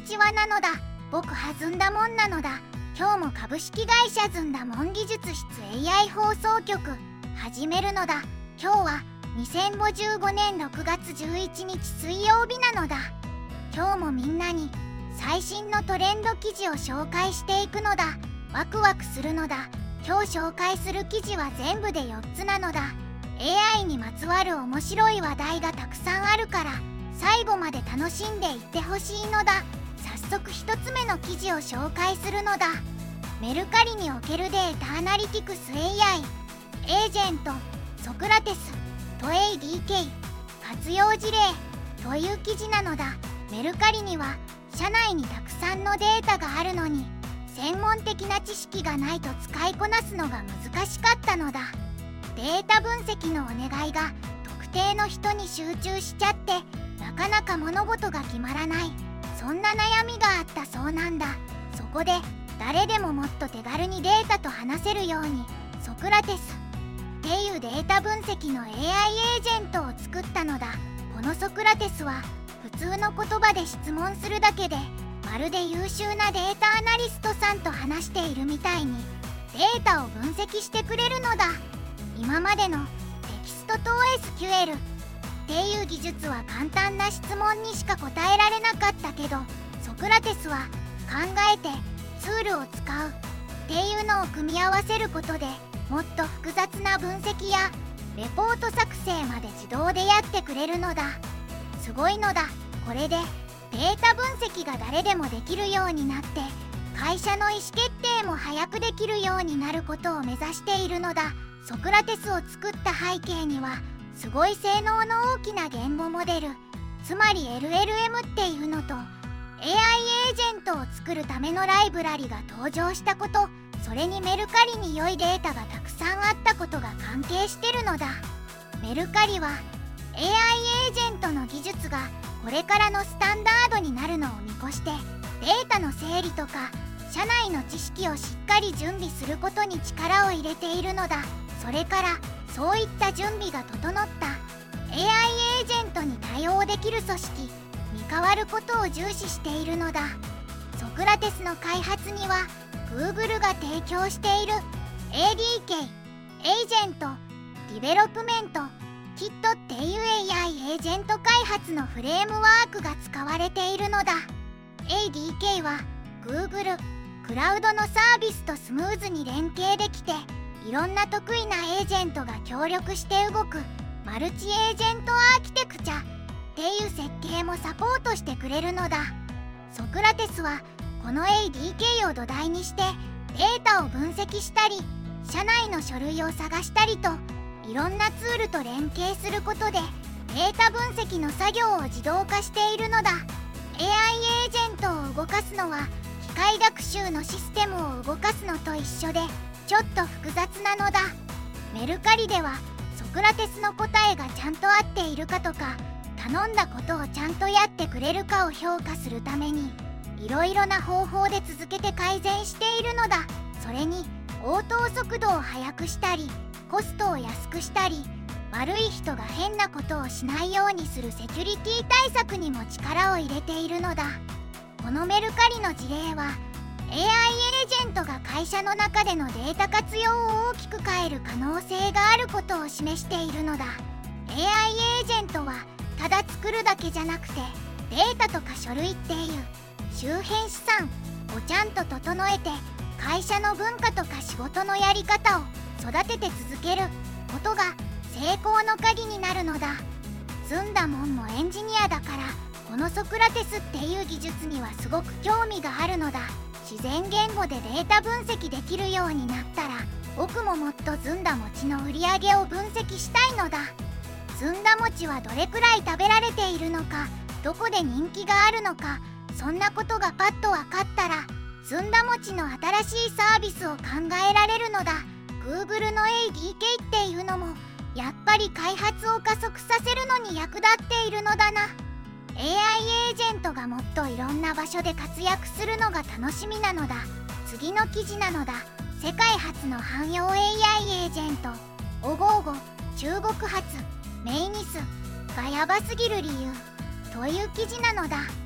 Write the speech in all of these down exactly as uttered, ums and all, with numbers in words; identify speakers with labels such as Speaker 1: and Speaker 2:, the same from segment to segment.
Speaker 1: にちはなのだ。僕はずんだもんなのだ。今日も株式会社ずんだもん技術室 エーアイ 放送局始めるのだ。今日はにせんごじゅうごねんろくがつじゅういちにち水曜日なのだ。今日もみんなに最新のトレンド記事を紹介していくのだ。ワクワクするのだ。今日紹介する記事は全部でよっつなのだ。 エーアイ にまつわる面白い話題がたくさんあるから最後まで楽しんでいってほしいのだ。早速ひとつめの記事を紹介するのだ。メルカリにおけるデータアナリティクス エーアイ エージェントソクラテスと エーディーケー 活用事例という記事なのだ。メルカリには社内にたくさんのデータがあるのに専門的な知識がないと使いこなすのが難しかったのだ。データ分析のお願いが特定の人に集中しちゃってなかなか物事が決まらない、そんな悩みがあったそうなんだ。そこで誰でももっと手軽にデータと話せるようにソクラテスっていうデータ分析の エーアイ エージェントを作ったのだ。このソクラテスは普通の言葉で質問するだけでまるで優秀なデータアナリストさんと話しているみたいにデータを分析してくれるのだ。今までのテキストと エスキューエル っていう技術は簡単な質問にしか答えられなかったけどソクラテスは考えてツールを使うっていうのを組み合わせることでもっと複雑な分析やレポート作成まで自動でやってくれるのだ。すごいのだ。これでデータ分析が誰でもできるようになって会社の意思決定も早くできるようになることを目指しているのだ。ソクラテスを作った背景にはすごい性能の大きな言語モデル、つまり エルエルエム っていうのと エーアイ エージェントを作るためのライブラリが登場したこと、それにメルカリに良いデータがたくさんあったことが関係してるのだ。メルカリは エーアイ エージェントの技術がこれからのスタンダードになるのを見越してデータの整理とか社内の知識をしっかり準備することに力を入れているのだ。それからそういった準備が整った エーアイ エージェントに対応できる組織に変わることを重視しているのだ。ソクラテスの開発には Google が提供している エーディーケー エージェントディベロップメントキットっていう エーアイ エージェント開発のフレームワークが使われているのだ。 エーディーケー は Google クラウドのサービスとスムーズに連携できていろんな得意なエージェントが協力して動くマルチエージェントアーキテクチャっていう設計もサポートしてくれるのだ。ソクラテスはこの エーディーケー を土台にしてデータを分析したり社内の書類を探したりといろんなツールと連携することでデータ分析の作業を自動化しているのだ。 エーアイ エージェントを動かすのは機械学習のシステムを動かすのと一緒でちょっと複雑なのだ。メルカリではソクラテスの答えがちゃんと合っているかとか頼んだことをちゃんとやってくれるかを評価するためにいろいろな方法で続けて改善しているのだ。それに応答速度を速くしたりコストを安くしたり悪い人が変なことをしないようにするセキュリティ対策にも力を入れているのだ。このメルカリの事例は エーアイ エージェントが会社の中でのデータ活用を大きく変える可能性があることを示しているのだ。 エーアイ エージェントはただ作るだけじゃなくてデータとか書類っていう周辺資産をちゃんと整えて会社の文化とか仕事のやり方を育てて続けることが成功の鍵になるのだ。ずんだもんもエンジニアだからこのソクラテスっていう技術にはすごく興味があるのだ。自然言語でデータ分析できるようになったら僕ももっとずんだ餅の売り上げを分析したいのだ。ずんだ餅はどれくらい食べられているのかどこで人気があるのかそんなことがパッと分かったらずんだ餅の新しいサービスを考えられるのだ。 Google の エーディーケー っていうのもやっぱり開発を加速させるのに役立っているのだな。 エーアイ エージェントがもっといろんな場所で活躍するのが楽しみなのだ。次の記事なのだ。世界初の汎用 エーアイ エージェントオゴーゴ中国発メイニスがヤバすぎる理由という記事なのだ。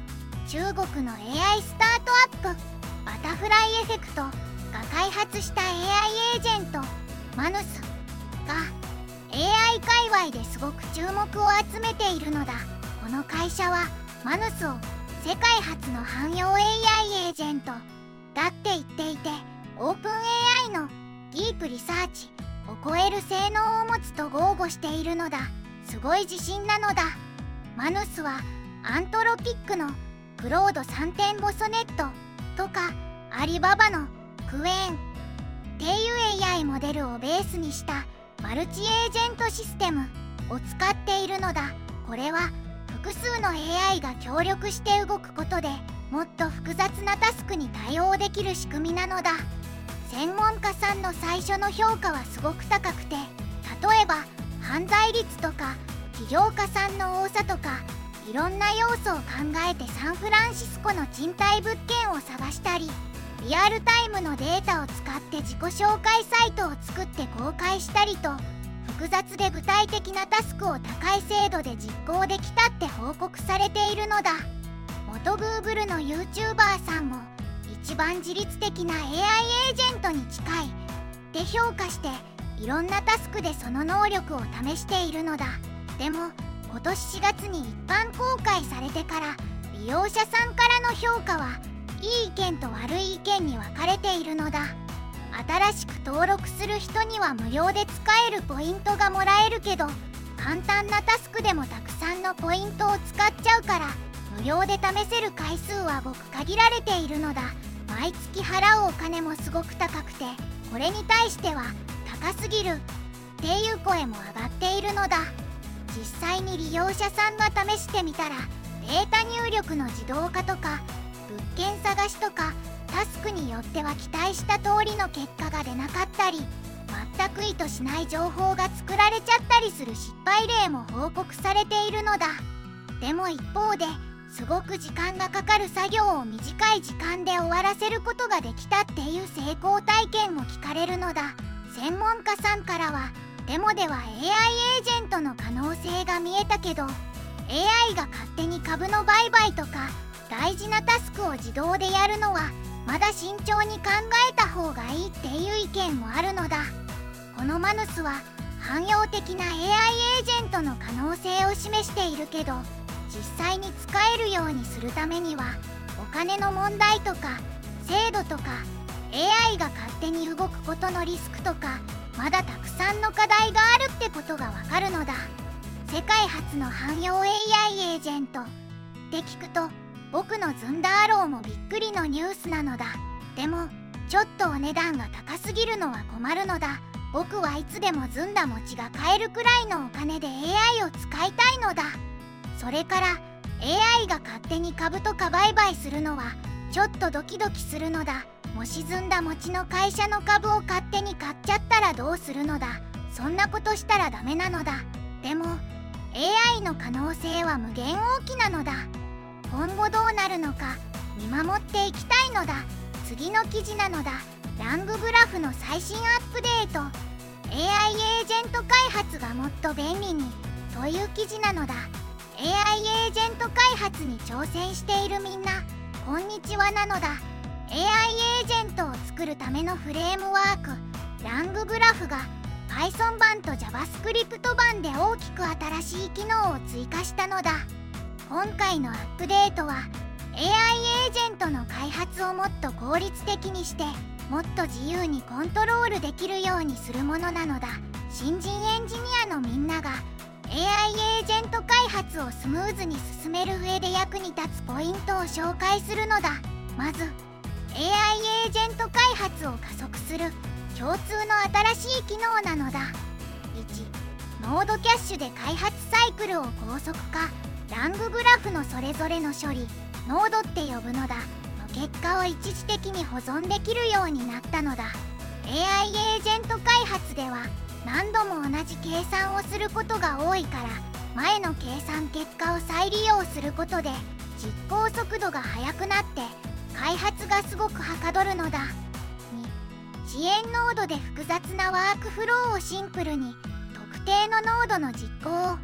Speaker 1: 中国の エーアイ スタートアップバタフライエフェクトが開発した エーアイ エージェントマヌスが エーアイ 界隈ですごく注目を集めているのだ。この会社はマヌスを世界初の汎用 エーアイ エージェントだって言っていて、オープン エーアイ のディープリサーチを超える性能を持つと豪語しているのだ。すごい自信なのだ。マヌスはアントロピックのクロード さんてんご ソネットとかアリババのクエーンっていう エーアイ モデルをベースにしたマルチエージェントシステムを使っているのだ。これは複数の エーアイ が協力して動くことでもっと複雑なタスクに対応できる仕組みなのだ。専門家さんの最初の評価はすごく高くて、例えば犯罪率とか起業家さんの多さとかいろんな要素を考えてサンフランシスコの賃貸物件を探したり、リアルタイムのデータを使って自己紹介サイトを作って公開したりと、複雑で具体的なタスクを高い精度で実行できたって報告されているのだ。元 Google の YouTuber さんも一番自律的な エーアイ エージェントに近いって評価して、いろんなタスクでその能力を試しているのだ。でも今年しがつに一般公開されてから利用者さんからの評価はいい意見と悪い意見に分かれているのだ。新しく登録する人には無料で使えるポイントがもらえるけど、簡単なタスクでもたくさんのポイントを使っちゃうから無料で試せる回数はごく限られているのだ。毎月払うお金もすごく高くて、これに対しては高すぎるっていう声も上がっているのだ。実際に利用者さんが試してみたら、データ入力の自動化とか物件探しとかタスクによっては期待した通りの結果が出なかったり、全く意図しない情報が作られちゃったりする失敗例も報告されているのだ。でも一方ですごく時間がかかる作業を短い時間で終わらせることができたっていう成功体験も聞かれるのだ。専門家さんからは、デモでは エーアイ エージェントの可能性が見えたけど エーアイ が勝手に株の売買とか大事なタスクを自動でやるのはまだ慎重に考えた方がいいっていう意見もあるのだ。このマヌスは汎用的な エーアイ エージェントの可能性を示しているけど、実際に使えるようにするためにはお金の問題とか精度とか エーアイ が勝手に動くことのリスクとか、まだたくさんの課題があるってことがわかるのだ。世界初の汎用 エーアイ エージェントって聞くと、僕のズンダーローもびっくりのニュースなのだ。でもちょっとお値段が高すぎるのは困るのだ。僕はいつでもずんだ餅が買えるくらいのお金で エーアイ を使いたいのだ。それから エーアイ が勝手に株とか売買するのはちょっとドキドキするのだ。もしずんだ餅の会社の株を勝手に買っちゃったらどうするのだ。そんなことしたらダメなのだ。でも エーアイ の可能性は無限大きなのだ。今後どうなるのか見守っていきたいのだ。次の記事なのだ。ランググラフの最新アップデート、 エーアイ エージェント開発がもっと便利にという記事なのだ。 エーアイ エージェント開発に挑戦しているみんなこんにちはなのだ。 エーアイ エージェントを作るためのフレームワークランググラフが Python 版と JavaScript 版で大きく新しい機能を追加したのだ。今回のアップデートは エーアイ エージェントの開発をもっと効率的にしてもっと自由にコントロールできるようにするものなのだ。新人エンジニアのみんなが エーアイ エージェント開発をスムーズに進める上で役に立つポイントを紹介するのだ。まず エーアイ エージェント開発を加速する共通の新しい機能なのだ。いち. ノードキャッシュで開発サイクルを高速化。ランググラフのそれぞれの処理ノードって呼ぶのだの結果を一時的に保存できるようになったのだ。 エーアイ エージェント開発では何度も同じ計算をすることが多いから前の計算結果を再利用することで実行速度が速くなって開発がすごくはかどるのだ。に. 遅延ノードで複雑なワークフローをシンプルに特定のノードの実行を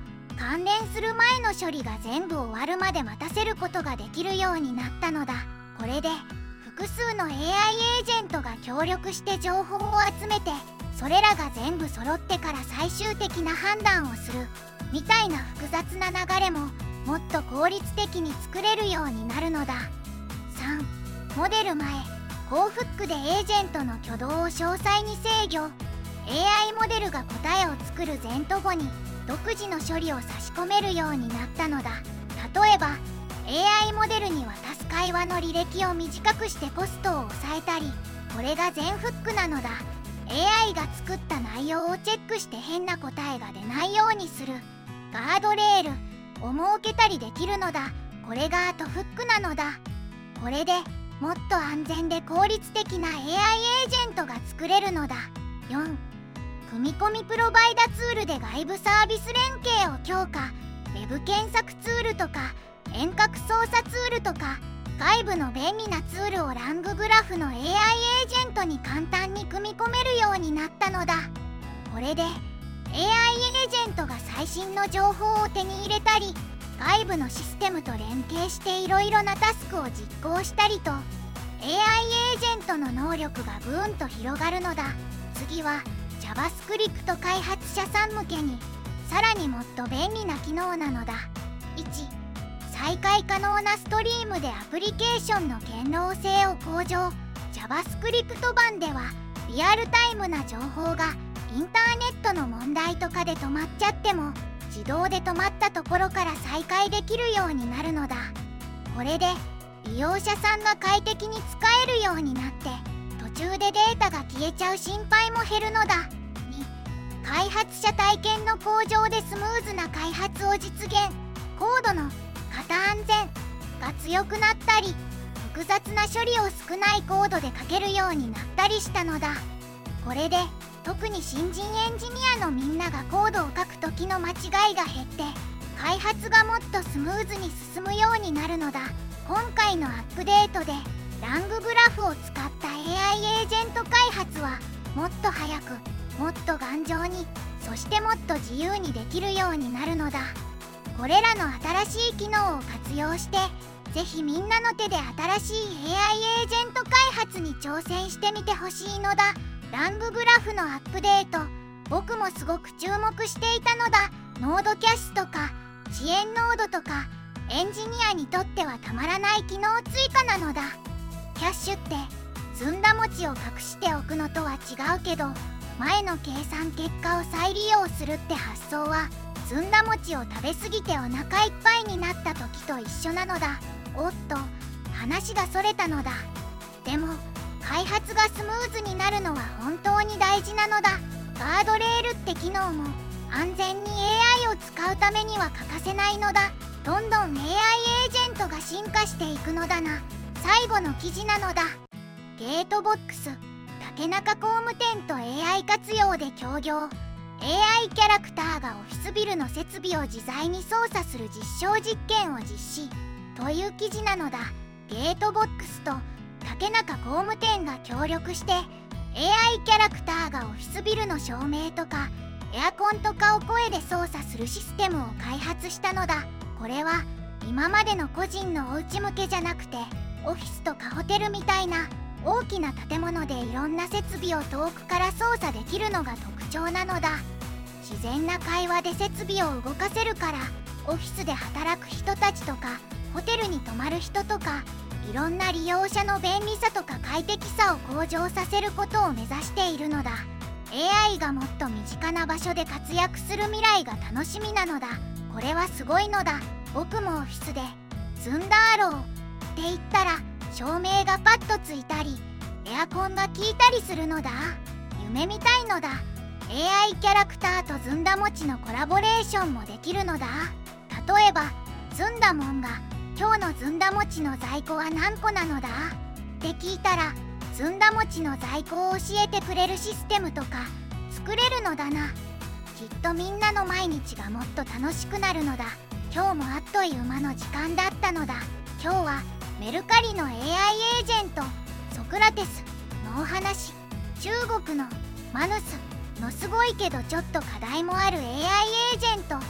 Speaker 1: 関連する前の処理が全部終わるまで待たせることができるようになったのだ。これで複数の エーアイ エージェントが協力して情報を集めて、それらが全部揃ってから最終的な判断をするみたいな複雑な流れももっと効率的に作れるようになるのだ。さん. モデル前高フックでエージェントの挙動を詳細に制御。 エーアイ モデルが答えを作る前途後に独自の処理を差し込めるようになったのだ。例えば エーアイ モデルに渡す会話の履歴を短くしてコストを抑えたり、これが全フックなのだ。 エーアイ が作った内容をチェックして変な答えが出ないようにするガードレールを設けたりできるのだ。これが後フックなのだ。これでもっと安全で効率的な エーアイ エージェントが作れるのだ。よん. 組み込みプロバイダツールで外部サービス連携を強化。ウェブ検索ツールとか遠隔操作ツールとか外部の便利なツールをランググラフの エーアイ エージェントに簡単に組み込めるようになったのだ。これで エーアイ エージェントが最新の情報を手に入れたり、外部のシステムと連携していろいろなタスクを実行したりと、 エーアイ エージェントの能力がぐーんと広がるのだ。次は JavaScript 開発者さん向けにさらにもっと便利な機能なのだ。いち. 再開可能なストリームでアプリケーションの堅牢性を向上。 JavaScript 版ではリアルタイムな情報がインターネットの問題とかで止まっちゃっても自動で止まったところから再開できるようになるのだ。これで利用者さんが快適に使えるようになって、途中でデータが消えちゃう心配も減るのだ。に. 開発者体験の向上でスムーズな開発を実現。コードの型安全が強くなったり、複雑な処理を少ないコードで書けるようになったりしたのだ。これで特に新人エンジニアのみんながコードを書く時の間違いが減って、開発がもっとスムーズに進むようになるのだ。今回のアップデートでランググラフを使った エーアイ エージェント開発はもっと早く、もっと頑丈に、そしてもっと自由にできるようになるのだ。これらの新しい機能を活用して、ぜひみんなの手で新しい エーアイ エージェント開発に挑戦してみてほしいのだ。ランググラフのアップデート、僕もすごく注目していたのだ。ノードキャッシュとか遅延ノードとかエンジニアにとってはたまらない機能追加なのだ。キャッシュってずんだ餅を隠しておくのとは違うけど、前の計算結果を再利用するって発想はずんだ餅を食べ過ぎてお腹いっぱいになった時と一緒なのだ。おっと、話がそれたのだ。でも開発がスムーズになるのは本当に大事なのだ。ガードレールって機能も安全に エーアイ を使うためには欠かせないのだ。どんどん エーアイ エージェントが進化していくのだな。最後の記事なのだ。ゲートボックス竹中工務店と エーアイ 活用で協業。 エーアイ キャラクターがオフィスビルの設備を自在に操作する実証実験を実施という記事なのだ。ゲートボックスと竹中工務店が協力して エーアイ キャラクターがオフィスビルの照明とかエアコンとかを声で操作するシステムを開発したのだ。これは今までの個人のお家向けじゃなくて、オフィスとかホテルみたいな大きな建物でいろんな設備を遠くから操作できるのが特徴なのだ。自然な会話で設備を動かせるから、オフィスで働く人たちとかホテルに泊まる人とかいろんな利用者の便利さとか快適さを向上させることを目指しているのだ。 エーアイ がもっと身近な場所で活躍する未来が楽しみなのだ。これはすごいのだ。僕もオフィスで「ずんだーろー」って言ったら照明がパッとついたりエアコンが効いたりするのだ。夢みたいのだ。 エーアイ キャラクターとずんだ餅のコラボレーションもできるのだ。例えばずんだもんが「今日のずんだ餅の在庫は何個なのだ?」って聞いたらずんだ餅の在庫を教えてくれるシステムとか作れるのだな。きっとみんなの毎日がもっと楽しくなるのだ。今日もあっという間の時間だったのだ。今日はメルカリの エーアイ エージェントソクラテスのお話、中国のマヌスのすごいけどちょっと課題もある エーアイ エージェント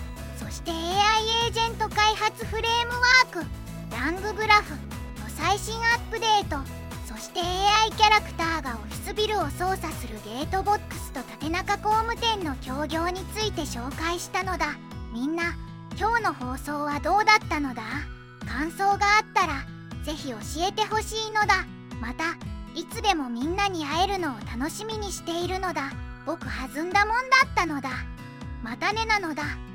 Speaker 1: そして エーアイ エージェント開発フレームワーク、ランググラフの最新アップデート、そして エーアイ キャラクターがオフィスビルを操作するゲートボックスと竹中工務店の協業について紹介したのだ。みんな、今日の放送はどうだったのだ？感想があったらぜひ教えてほしいのだ。またいつでもみんなに会えるのを楽しみにしているのだ。僕弾んだもんだったのだ。またねなのだ。